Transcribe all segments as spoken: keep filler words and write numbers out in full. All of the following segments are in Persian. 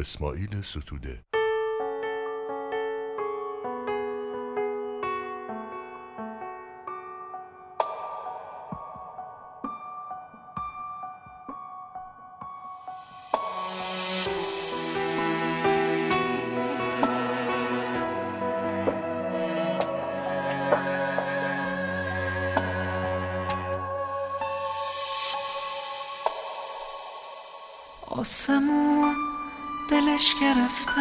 اسماعیل ستوده. آسمون دلش گرفته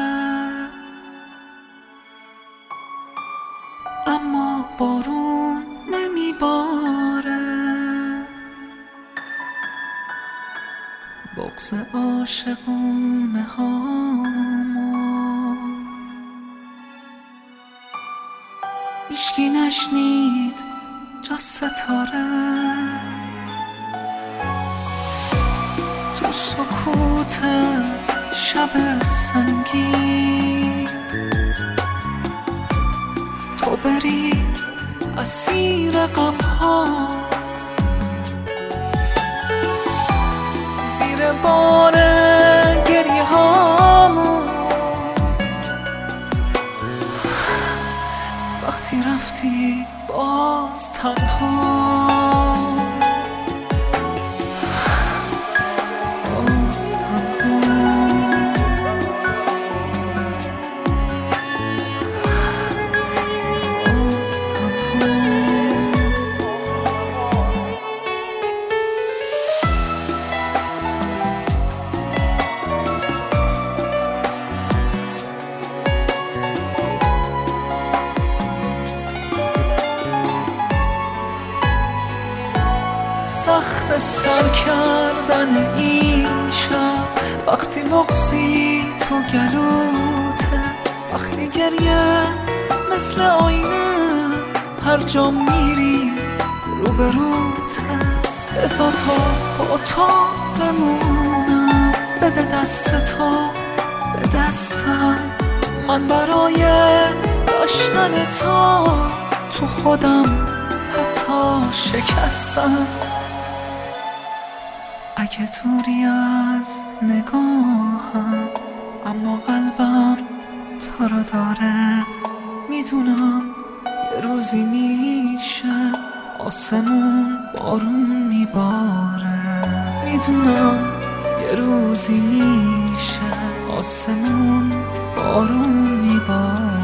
اما بارون نمیباره، بغض عاشقونه هامو هیچکی نشنید جز ستاره. تو سکوت شب سنگین تو برید اسیر غم‌ها، زیر بار گریه هامون وقتی رفتی باز تنها. سخت سر کردن این شب وقتی بغضی تو گلوته، وقتی گریه مثل آینه هر جا میری روبروته. بذار تا با تو بمونم، بده دست تو به دستم، من برای داشتن تو تو خودم حتی شکستم. اگه توری از نگاهم اما قلبم تو رو داره، میدونم یه روزی میشه آسمون بارون میباره، میدونم یه روزی میشه آسمون بارون میباره.